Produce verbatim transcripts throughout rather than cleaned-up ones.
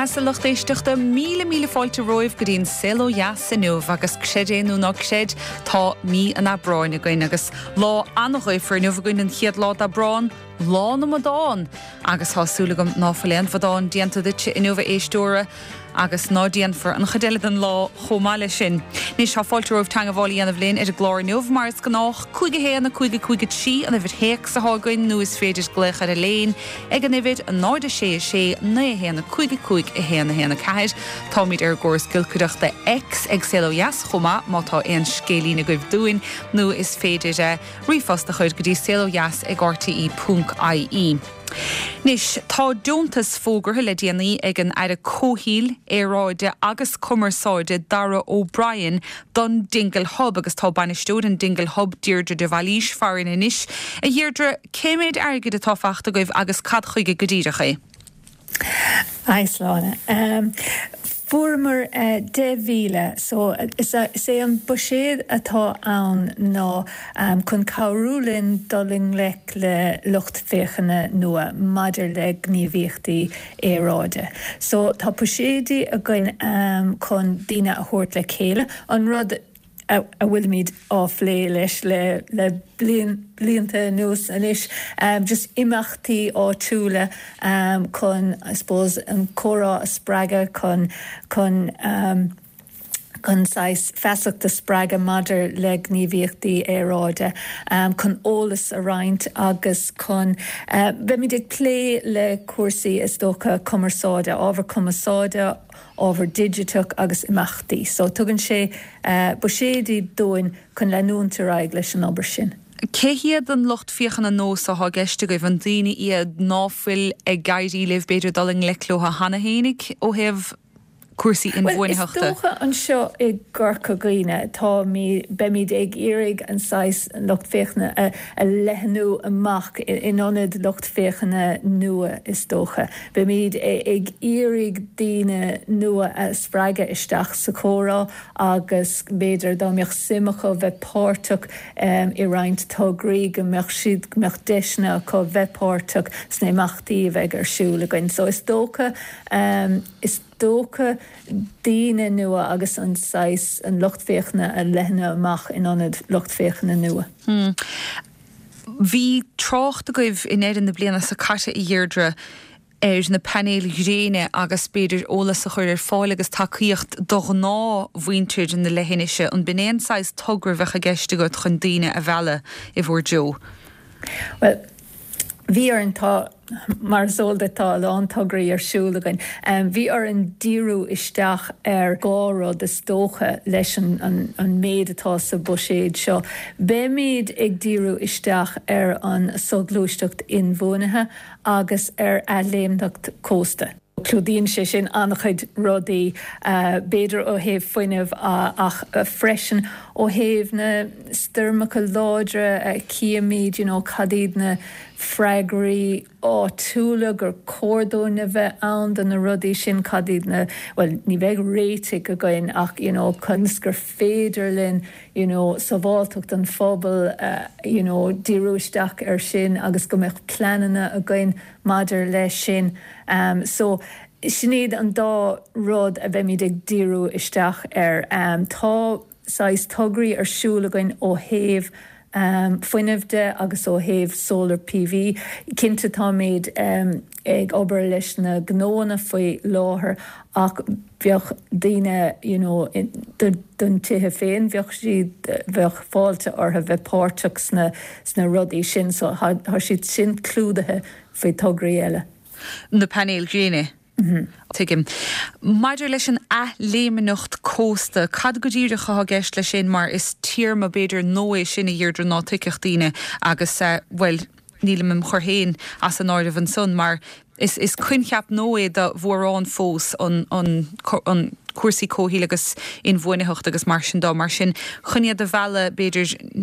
sa luchtéisteachta míle míle fáilte roimh go dtíon silo jas san nuamh agus cséadéanú ná cséad tá mí an abráin a gcuin agus lá annachhuiimh for nuamh gcuin an chiad lá abráin lá na madáin agus thásúlagam náfuléan fadáin dianta duite in nuamh éistóra agus nádíon for an chadéile an lá chomáile sin. Nís tá fáilte roimh teanga bháil anamh linn ar a glóir nuamh mar is gnách chuige héanna chuige chuige sí an bhid héic sa hágain nu is féidir gléich ar a léin ag an bhid an náide sé sé na héanna chuige chuig i héanna héanna caiid tá míid ar gcóras gilcuideachta ex ag silo jas chomá má tá éon scélína goibh dúin nu is féidir a rifasta chuid go dtí silo jas ag r t e punct i e. Nis, tá dúntas fógartha le déanaí ag an aire cóhíl éráide agus cumarsáide Dara O'Brien don Dingle Hub agus tá banistúd an Dingle Hub Deirdre de Valís farin inis. A Deirdre, céimiid airgid a táfachta goibh agus cad chuige go díirecha? Aislána. Um, Former uh, de vile, so is a sé an buséad atá ann ná um, chun cabhrúlinn doling lech le luchtféchanna nua maidir le gníomhíochtaí éráide. So tá buséadí a gcuin um, chun daoine a thabhairt le chéile an rud a bhfuil míad áflé leis le le blian blianta nús anis um, just imachtaí áitiúla um, chun I suppose an córá a sppraga chun chun um, chun sais feasachta sppraga maidir le gníomhíochtaí éráide um, chun ólas a roinnt agus chun uh, be míad ag plé le cuasaí is dócha cumarsáide ábhar cumarsáide over digitach agus imachtaí. So tugann sé uh, buséadí dóin chun le núntar aig leis an obair sin. Céhiad an lucht fiochan a nós a hágeiste goibh an daoine iad náfuil ag gaiirí libh beidir doling leclótha hana hénig ó hebh cuasaí in bhuaineachta. Well, is dócha an seo i gcurcha gaoine tá mí be míad ag iarraig an sais an lucht féachna a, a leithnú amach in anad lucht féachna nua is dócha. Be míad ag iarraig daoine nua a sppraga isteach sa chórá agus beidir dá meach simacha bheith páirteach um, i roinnt tágraí go meach siad go meach deisna có bheith páirteach sna imachtaí bheith ar siúla gainn. So is dócha um, is dócha daoine nua agus an sais an luchtféachna a leithne amach in anad luchtféachna nua. Hmm. Bhí trácht a goibh in éidir na bliana sa caite i Deirdre ar na panéil réine agus beidir ólas a chuir ar fáil agus tacaíocht do ná bhaointeid in na lehéise an binéan sais tugra bheith a gceiste go chun daoine a bheile i bhór jo. Well, bhí ar an tá mar zolda tá lán tugraí ar siúlagain. Um, bhí ar an díriú isteach ar gárá de stócha leis an, an, an méad atá sa buséad seo. Bé méad ag díriú isteach ar an soglúisteacht inmhúnathe agus ar a léimneacht cósta. Clúdíonn sé sin annachchuid rudaí uh, beidir ó thaobh foiinemh uh, ach uh, freisin ó thaobh na sturmacha láidre uh, ciamíd, you know, cadíd na freigraí áitiúla gur cordóna bheith ann don na rudaí sin cadíd na, well, ní bheith réite go gcuin ach, you know, chuns gur féidir linn, you know, sa bháilteacht an phobal, uh, you know, díriúisteach ar sin agus go mbeadh pleananna a gcuin maidir leis sin. Um, so, sinnéad an dá rud a bheith míad ag díriú isteach ar um, tá sais tugraí ar siúlagain ó thaobh um, foiinemhde agus ó thaobh solar P V. Cinnte tá méid um, ag obair leis na gnóna faoi láthair ach bheoh daoine, you know, don tithe féin bheoh siad bheoh fáilte ortha bheith páirteach sna, sna rudaí sin, so ha, ha siad sin clúdathe faoi tugraí eile. Na panéil gréine. Mm-hmm. Tuigim. Maidir leis an a léimineacht cósta, cad go díirecha a gceist le sin mar is tíorma beidir nóé sin a Deirdre ná tuiceach daoine agus, uh, well, níl mim chorhéin as an áirimh an son, mar is, is cuincheap nóé de bhórán fós an, an, an cuasaí cóhíl agus in bhuaineacht agus mar sin dá mar sin chuniad a bheile beidir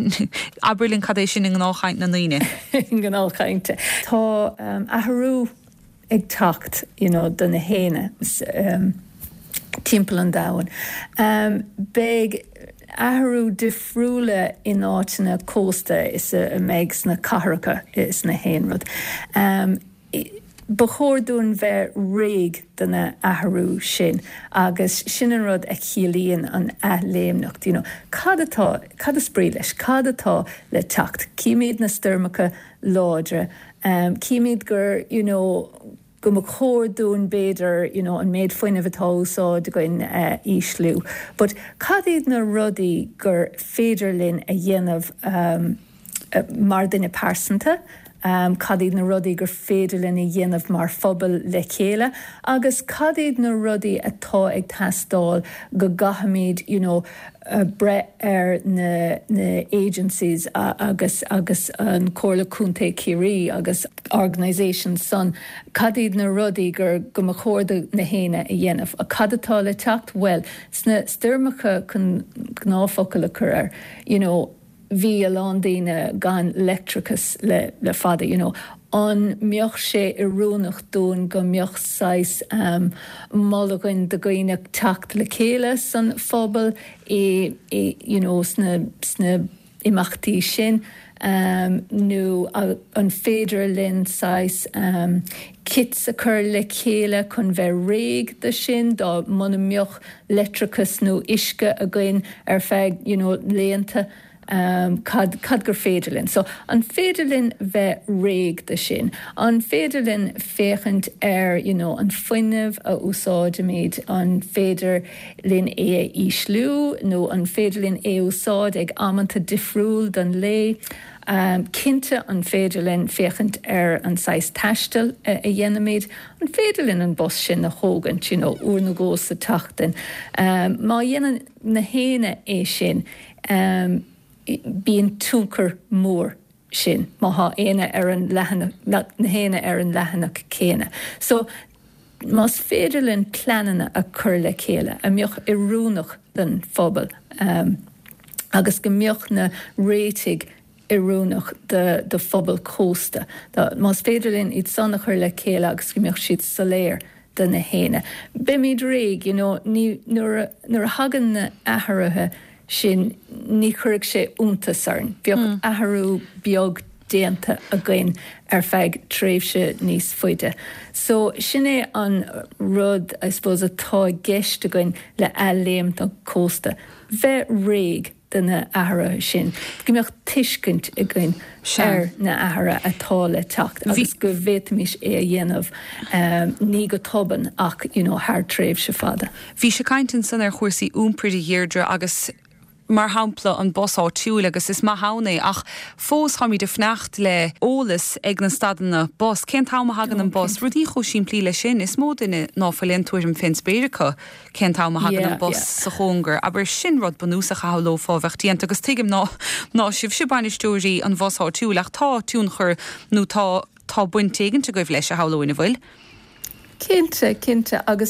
abrlinn cadéis sin in gnáchaint na naoine. In gnáchainte. Tá um, athrú ag tacht, you know, don na héine um, timpeall an dahan. Um, beg athrú difriúla in áitina cósta is a, a meigs na carracha is na héanrad. Um, Bechórdún bheith réig duna athhrú sin, agus sin an rud ag chiallaíonn an athléimneacht. You know, cad atá, cad a sprí leis, cad atá le teacht. Címéad na stoirmeacha láidre, um, címéad gur, you know, go mo chórdún béidir, you know, an méid foioine bhatá úsáid goin uh, íslú. But cad iad na rudaí gur féidir linn a dhéanamh um, uh, mar duine pásanta, Um, cadíad na rudaí gur féidir lena dhéanamh mar phobal le chéile, agus cadíad na rudaí atá ag teastáil go gahamíd, you know, uh, bre ar na, na agencies uh, agus agus an Comhairle Cúnta Ciarí agus organisations son, cadíad na rudaí gur go mo chóirde na héine a dhéanamh. A cad atá le teacht, well, sna stoirmeacha chun gnáfocail le cuir, you know, Bhí a lándaine gan electricus le, le fada, you know, an mioch sé i rúnach dún go mioch sais um, molagain de goinach tacht le chéile san phobal i, i you know, sna, sna imachtaí sin, um, nó an féidir linn sais um, kits a chur le chéile chun bheith réig de sin dá muna mioch electricus nó isce a goin ar feig, you know, léanta. Um, cad, cad gur féidirlinn. So an féidirlinn bheith réig de sin. An féidirlinn féchant ar, you know, an foiineh a úsáid méid, an féidirlinn é íslú, nó an féidirlinn é úsáid ag amanta difriúil don lé. Um, Cinte an féidirlinn féchant ar an sais taistil a, a dhéanaméid, an féidirlinn an bos sin na hógant, you know, úr na gós sa tachtain. Um, má dhéanaan na héine é sin, um, bíon túncar mór sin, má ha éine ar an lehanach, na héine ar an lehanach céine. So, más féidirlinn pleanana a chur le chéile, a mioch i rúnach den phobal, um, agus go mioch na réitigh i rúnach de, de phobal cósta. Más féidirlinn iad sanna chur le chéile agus go mioch siad saléir den na héine. Bimid réig, you know, ní, nuair, nuair hagan na athraithe sin ní chuirg sé únta sarn. Bheoh mm. athhrú beag déanta a gcuin ar feig tréimhse níos faide. So sin é an rud, I suppose, atá gceist a gcuin le ealaimh an cósta. Bheith réig duna athra sin. Go mbeadh tuiscint a gcuin ar na athra atá le teacht. Agus go bhhéitamis é a dhéanamh um, ní go toban ach, you know, thar tréimhse fada. Bhí sé cainteann san ar chuirsaí úmprií dhéardre agus mar hampla an bosá tiúil agus is má hána ach fós ha mí de fnecht le ólas ag na stadanna bos. Cén táma hagan an bos, rudí cho sin plí le sin, is mó duine ná fallén tuairim fin spéiricha cén táma hagan an bos sa chóngar, aber sin rud banús a chahaló fábhacht agus tuigim ná ná sibh si bainisteúirí an bosá tiúil ach tá tún chur nó tá tá buintéigen te goibh leis a hálóine bhfuil. Cinte, cinte, agus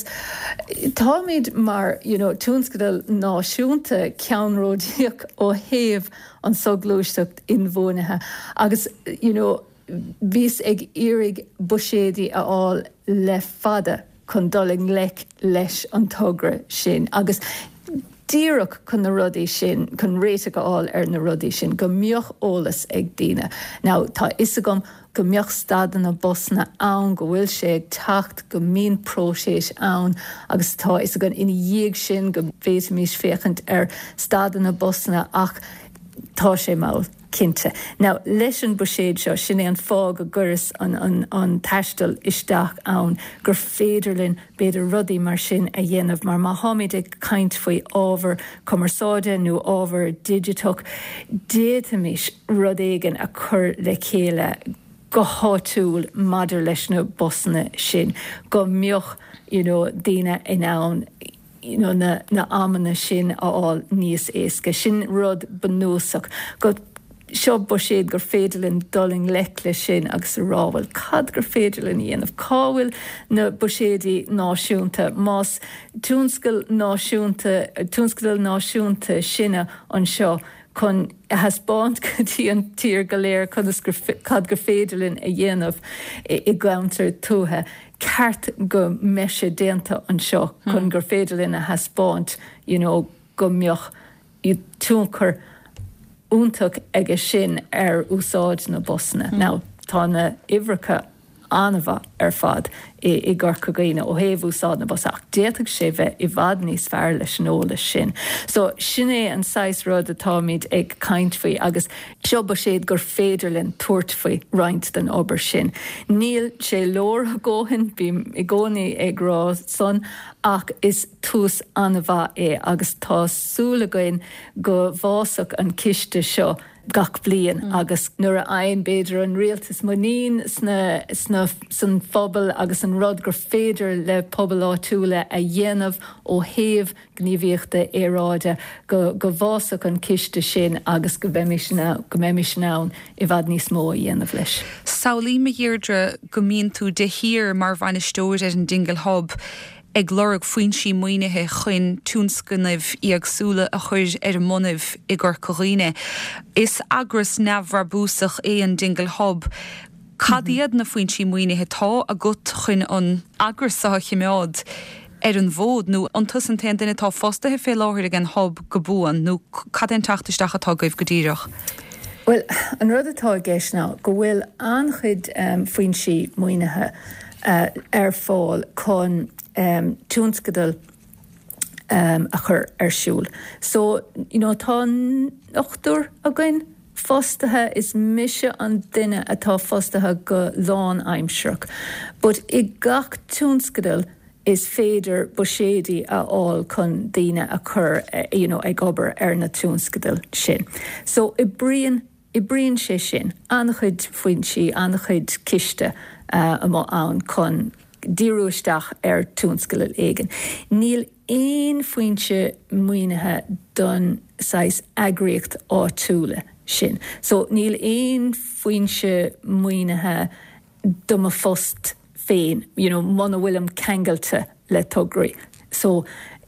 táimid mar, you know, túnscadal náisiúnta ceanróidíoch ó thaobh an soglúisteacht inmhónithe. Agus, you know, bhís ag iarraigh buiséadaí a fháil le fada chun doling lech leis an togra sin. Agus díreach chun na rudaí sin, chun réite go fháil ar na rudaí sin, go mbeadh ólas ag daoine. Now, tá is agam go mbeadh stadan na bosna ann, go bhfuil sé ag teacht go mín próséis ann, agus tá is agam ina dhéag sin go bhéitimís féchant ar stadan na bosna ach tá sé máil cinte. Now, leis an buiséad seo sin é an fág a guras an, an, an taistil isteach ann gur féidirlinn beidir rudaí mar sin a dhéanamh mar má háid ag caint faoi ábhar commerceáide nó ábhar digitach, déitamis rud éigean a chur le chéile go háitiúil madidir leis na bosna sin, go mbeadh, you know, daoine in ann, you know, na, na amana sin a fháil níos éasca, sin rud banúsach, go seo buiséad gur féidirlinn doling lech le sin agus rábhfuil cad gur féidirlinn dhéanamh cábhfuil na buiséadaí náisiúnta más túnscail náisiúnta túnscail náisiúnta sinne an seo chun haspáint go dtí an tír go léir cad gur féidirlinn a dhéanamh i, i gceantar túthe. Ceart go meise déanta an seo chun gur féidirlinn a haspáint, you know, go mbeadh i túnchar úntaach ag sin ar úsáid na bosna. Mm. Now, tá na ihreacha anmha ar fad i, i ggur gaine ó héhú sád na bosach déach sé bheith i bhd níos fearr leis nóla sin. So sin é an sais rud atá míid ag caint faoi agus seo ba séad gur féidir len tuairt faoi roinnt den obair sin. Níl sé leor ggóhin bím i gcónaí ag rá son ach is tús anmha é agus tá súla gain go bhásach an ciste seo gach blian mm. agus nuair a aon beidir an rialtas muín sna, sna san phobal agus an rud gur féidir le pobl áitiúla a dhéanamh ó thaobh gníomhíochta éráide go, go bhásach an ciste sin agus go bheimiis nán i bhd níos mó a dhéanamh leis. Saolí me dhéirdre go mín tú de hir mar bhaine stóir ar an Dingle Hub ag lorg faoin sí muoinethe chuin túnscunnimh í agsúla a chuir ar monimh i ggur coghine. Is agras nabhar búsach é an Dingle Hub. Cad iad na faoin sí muoinethe tá a gut chuin an agras sa chimeád ar an bhód nó an tusan tean duine tá fostathe fé láthir ag an hub go búan nó cad an teachtasteach atá goibh go díreach. Well, an rud atá gceis ná go bhfuil anchuid um, faoin sí muoinethe uh, ar fáil chun Um, túnscadal um, a chur ar siúl. So, you know, tá ochtúr a gin fostathe is mise an duine atá fostathe go lán aimseach. But I gach túnscadal is féidir busédi a all chun daine a chur, uh, you know, ag obair ar na túnscadal sin. So, I brian, I brian sé sin, annachid faoin sí, annachid ciste uh, am ann chun díúisteach ar túnscail éigen. Níl éon faointe muoinethe don sais agriocht áitiúla sin. So níl éon faointe muoinethe dom a fost féin, you know, mana bhfuilm ceangailte le tugraí. So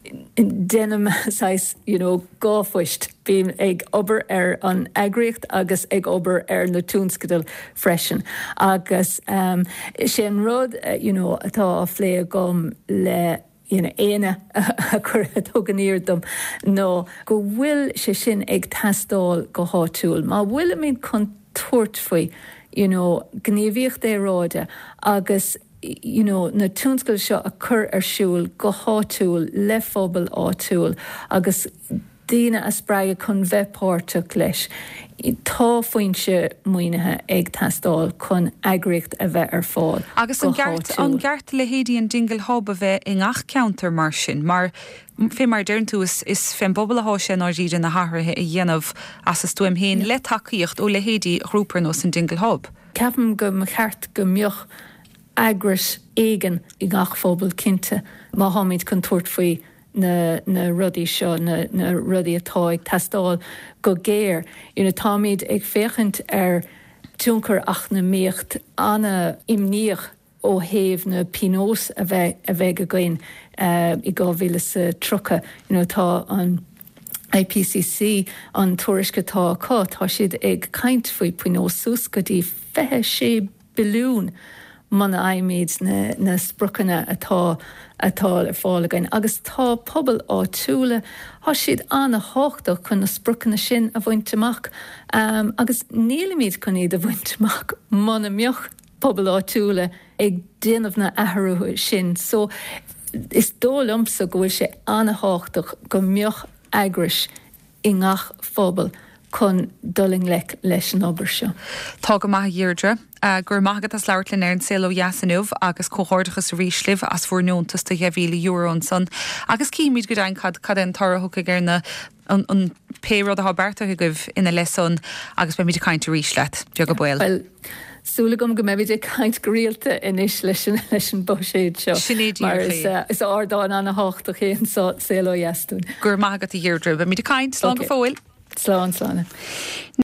denum sais, you know, gáfuist bím ag obair ar an agriocht agus ag obair ar na túnscadal freisin. Agus um, sé an rud, uh, you know, atá a phlé gom le you know, éine a chur tuganíir dom. No, go bhfuil sé sin ag tastáil go háitiúil. Má bhfuil mín chun tuairt faoi, you know, gníomhíocht é ráide agus you know, na túnscail seo a chur ar siúil go háitiúil le phobal áitiúil agus daoine a spreige chun bheithpáirteach leis. Tá faointe muoinethe ag tastáil chun agriocht a bheith ar fáil. Agus an gceart an gceart le héadí an Dingle Hub a bheith in ach counter mar sin, mar fé mar dearn tú is, is fém bobbal a háise ná ríide na háirithe i dhéanamh as is tuaim héin le tacaíocht ó le héadí grúpar nó san Dingle Hub. Ceapan go mo cheart go mbeoch agras éigen I gach phobal cinte má háid chun tuairt faoi na, na rudí seo, na, na rudí atá ag tastáil go géir. You know, táid ag féchant ar túncar ach na méocht anna imníoch ó héamh na pinós a bheith a bheith go gain uh, I gábhíle sa trucha. You know, tá an I P C C an tuairisce tá cá, tá siad ag caint faoi pinós sús go dtí fethe sé bilún mana aimid na, na sprucanna atá atá ar fáil again. Agus tá pobl áitiúla há siad anna háchtach chun na sprucanna sin a bhainteach um, agus nílamíad chun iad a bhainteach mana mbeoch pobl áitiúla ag déanamh na athruithe sin. So is dólamsa go bhfuil sé anna háchtach go mbeoch agrais I ngach phobal chun dulling lec leis an obair seo. Tá go maith dhéirdre, uh, gur maigad as leirlinn ar an Saolú Yasanov agus cóhordachas rísliv as fuórnóntas de dheimhíle euro an son. Agus cíimiid go dain cad cad an tarra thuca gur na an, an péród a haberta goibh ina leson agus be míidir caint ríslet, de go bhil. Well, súla gom go mebid ag caint go rialta inis leis an boséid seo. Sinnéad Mar is, uh, is ardáin anna háchtach chéan sa Saolú Yasún. Gur maigad a dhéirdre, be míidir caint, slán go fóil. Slán, slán.